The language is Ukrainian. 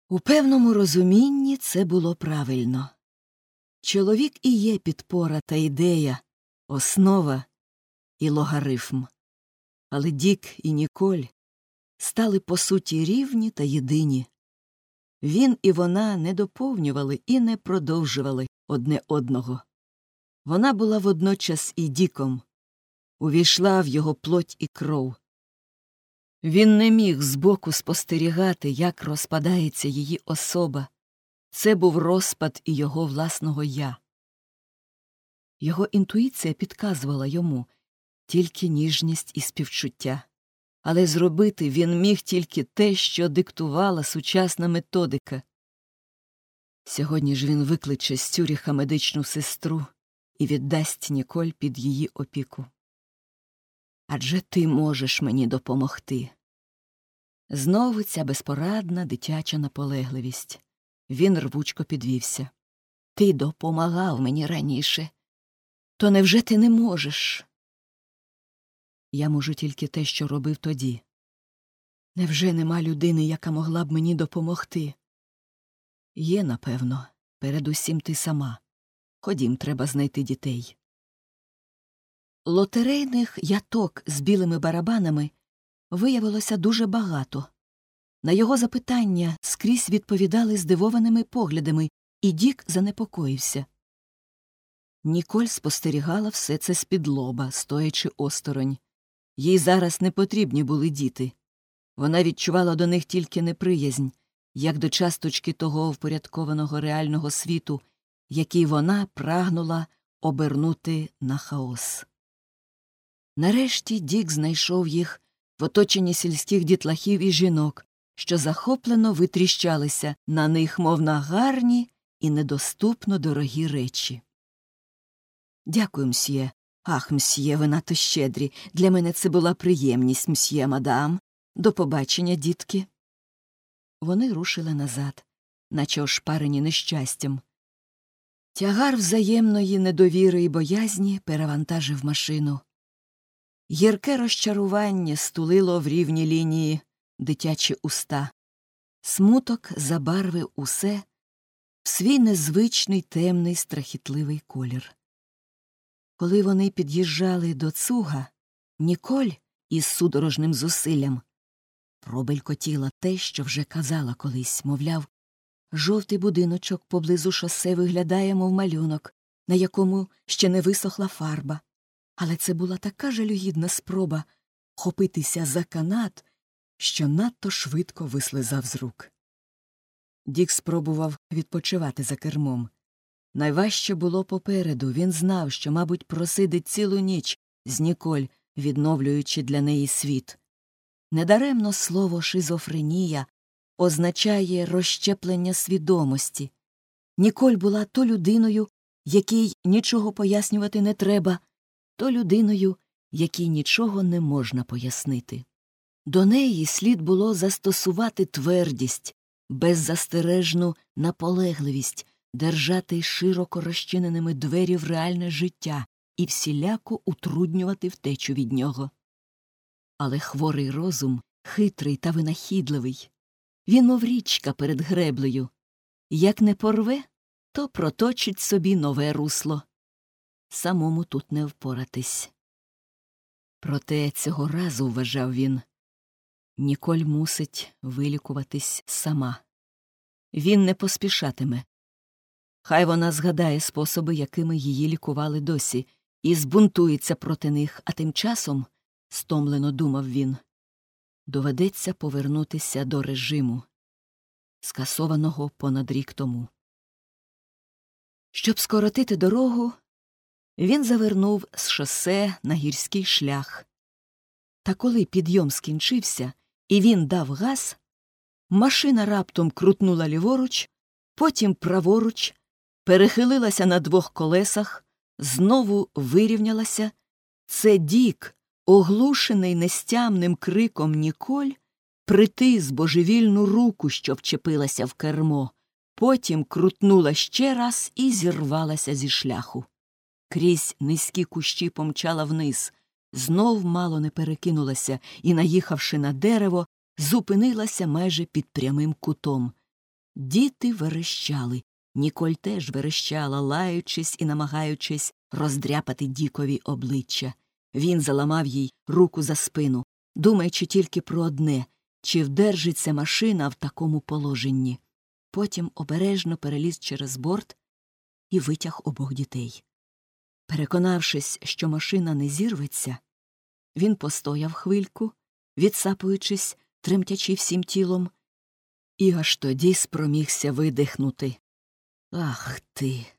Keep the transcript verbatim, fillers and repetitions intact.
У певному розумінні це було правильно. Чоловік і є підпора та ідея, основа і логарифм. Але Дік і Ніколь стали по суті рівні та єдині. Він і вона не доповнювали і не продовжували одне одного. Вона була водночас і Діком, увійшла в його плоть і кров. Він не міг збоку спостерігати, як розпадається її особа. Це був розпад і його власного «я». Його інтуїція підказувала йому тільки ніжність і співчуття. Але зробити він міг тільки те, що диктувала сучасна методика. Сьогодні ж він викличе з Цюріха медичну сестру і віддасть Ніколь під її опіку. «Адже ти можеш мені допомогти». Знову ця безпорадна дитяча наполегливість. Він рвучко підвівся. «Ти допомагав мені раніше. То невже ти не можеш?» «Я можу тільки те, що робив тоді. Невже нема людини, яка могла б мені допомогти?» «Є, напевно. Передусім ти сама. Ходім, треба знайти дітей». Лотерейних яток з білими барабанами виявилося дуже багато. На його запитання скрізь відповідали здивованими поглядами, і Дік занепокоївся. Ніколь спостерігала все це з-під лоба, стоячи осторонь. Їй зараз не потрібні були діти. Вона відчувала до них тільки неприязнь, як до часточки того впорядкованого реального світу, який вона прагнула обернути на хаос. Нарешті Дік знайшов їх в оточенні сільських дітлахів і жінок, що захоплено витріщалися на них, мов на гарні і недоступно дорогі речі. «Дякую, мсьє. Ах, мсьє, ви надто щедрі. Для мене це була приємність, мсьє, мадам. До побачення, дітки». Вони рушили назад, наче ошпарені нещастям. Тягар взаємної недовіри і боязні перевантажив машину. Гірке розчарування стулило в рівні лінії дитячі уста. Смуток забарвив усе в свій незвичний темний страхітливий колір. Коли вони під'їжджали до цуга, Ніколь із судорожним зусиллям пробелькотіла те, що вже казала колись, мовляв, жовтий будиночок поблизу шосе виглядає, мов малюнок, на якому ще не висохла фарба. Але це була така жалюгідна спроба хопитися за канат, що надто швидко вислизав з рук. Дік спробував відпочивати за кермом. Найважче було попереду. Він знав, що, мабуть, просидить цілу ніч з Ніколь, відновлюючи для неї світ. Недаремно слово «шизофренія» означає розщеплення свідомості. Ніколь була то людиною, якій нічого пояснювати не треба, то людиною, якій нічого не можна пояснити. До неї слід було застосувати твердість, беззастережну наполегливість, держати широко розчиненими двері в реальне життя і всіляко утруднювати втечу від нього. Але хворий розум, хитрий та винахідливий, він мов річка перед греблею. Як не порве, то проточить собі нове русло. Самому тут не впоратись. Проте цього разу, вважав він, Ніколь мусить вилікуватись сама. Він не поспішатиме. Хай вона згадає способи, якими її лікували досі, і збунтується проти них, а тим часом, стомлено думав він, доведеться повернутися до режиму, скасованого понад рік тому. Щоб скоротити дорогу, він завернув з шосе на гірський шлях. Та коли підйом скінчився і він дав газ, машина раптом крутнула ліворуч, потім праворуч, перехилилася на двох колесах, знову вирівнялася. Це Дік, оглушений нестямним криком Ніколь, притис божевільну руку, що вчепилася в кермо, потім крутнула ще раз і зірвалася зі шляху. Крізь низькі кущі помчала вниз, знов мало не перекинулася і, наїхавши на дерево, зупинилася майже під прямим кутом. Діти верещали. Ніколь теж верещала, лаючись і намагаючись роздряпати Дікові обличчя. Він заламав їй руку за спину, думаючи тільки про одне – чи вдержиться машина в такому положенні. Потім обережно переліз через борт і витяг обох дітей. Переконавшись, що машина не зірветься, він постояв хвильку, відсапуючись, тремтячи всім тілом, і аж тоді спромігся видихнути. «Ах ти!